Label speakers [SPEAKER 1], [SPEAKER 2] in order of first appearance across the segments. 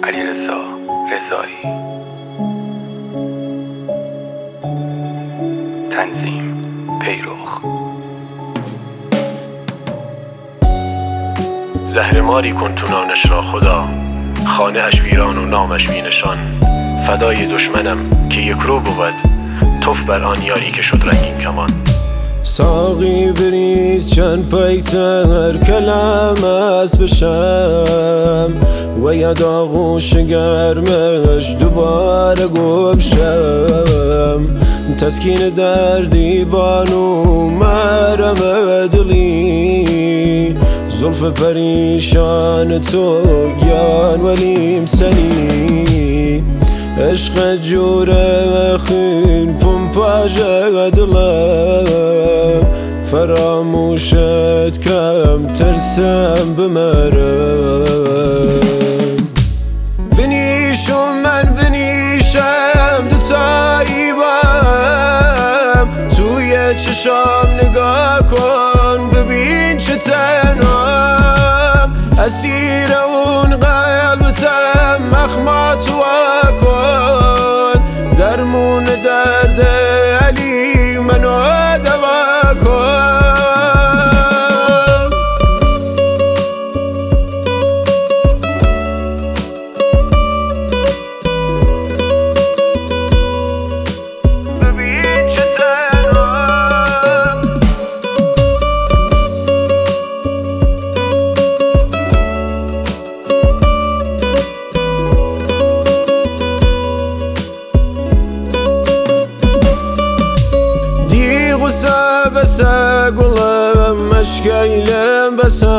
[SPEAKER 1] علیرضا رضایی. تنظیم پیروخ.
[SPEAKER 2] زهرماری کن تو نانش را خدا، خانه اش ویران و نامش بینشان. فدای دشمنم که یک رو بود، توف بر آن یاری که شد رنگین کمان.
[SPEAKER 3] ساقی بریز چند پیتر کلم از بشم و یا داغوش گرمش دوباره گم شم. تسکین دردی بانو مرم دلی، زلف پریشان تو گیان ولیم سنی. عشق جوره خین پمپاژ دلم، فراموشت کم ترسم بمرم. بنیش و من بنیشم دوتایی بام، توی چشام نگاه کن ببین چه تنهام. اسیر اون قلبتم مخمات کن، درمون درد علی منو دوا کن. ببین چه تنهام. غصة بسا قلم مشكيلم بسا،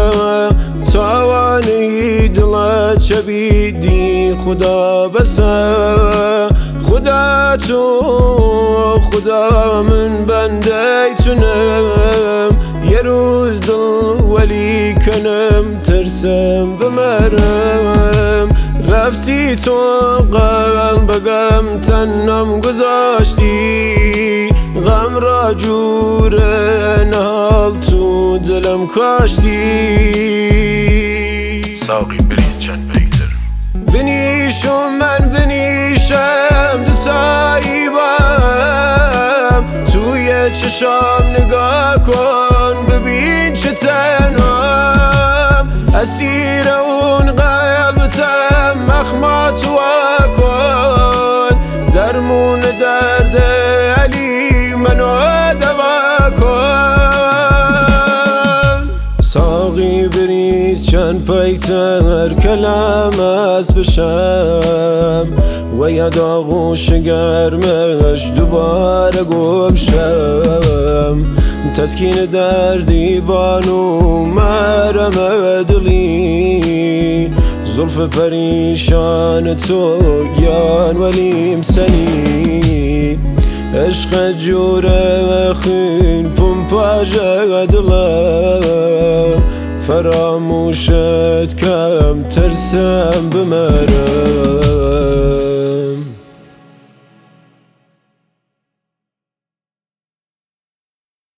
[SPEAKER 3] تواني دلت شبيدي خدا بسا. خدا تو خدا من بنديتنم، یه روز دل ولی کنم ترسم بمرم. رفتی تو قلبم تنم گذاشتی، غم را جور نهال تو دلم کاشتی.
[SPEAKER 2] ساقی بریز چند پیتر
[SPEAKER 3] بنیش و من بنیشم دوتایی بام، توی چشام نگاه کن ببین چه تنهام. اسیر اون قلبتم مخمات کن، درمون درد علی منو دوا کن. ساقی بریز چند پیتر کلم از بشم و یا داغوش گرمش دوباره گم شم. تسکین دردی بانو مرم دلی، زلف پریشان تو گیان ولیم سنی. عشق جوره خین پمپاژ دلم، فراموشت کم ترسم بمرم.